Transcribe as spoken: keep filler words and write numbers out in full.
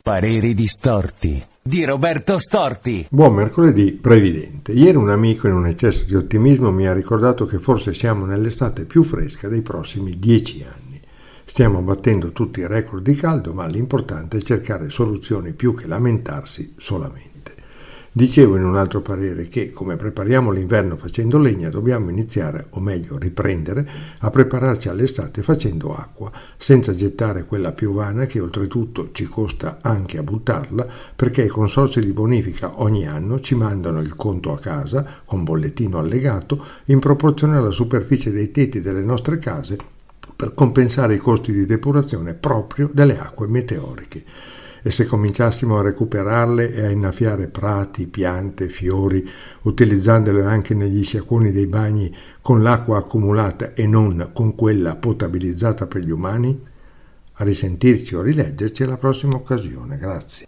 Pareri distorti di Roberto Storti. Buon mercoledì previdente. Ieri un amico in un eccesso di ottimismo mi ha ricordato che forse siamo nell'estate più fresca dei prossimi dieci anni. Stiamo battendo tutti i record di caldo, ma l'importante è cercare soluzioni più che lamentarsi solamente. Dicevo in un altro parere che, come prepariamo l'inverno facendo legna, dobbiamo iniziare, o meglio riprendere, a prepararci all'estate facendo acqua, senza gettare quella piovana che oltretutto ci costa anche a buttarla, perché i consorzi di bonifica ogni anno ci mandano il conto a casa, con bollettino allegato, in proporzione alla superficie dei tetti delle nostre case, per compensare i costi di depurazione proprio delle acque meteoriche. E se cominciassimo a recuperarle e a innaffiare prati, piante, fiori, utilizzandole anche negli sciacquoni dei bagni con l'acqua accumulata e non con quella potabilizzata per gli umani? A risentirci o rileggerci alla prossima occasione. Grazie.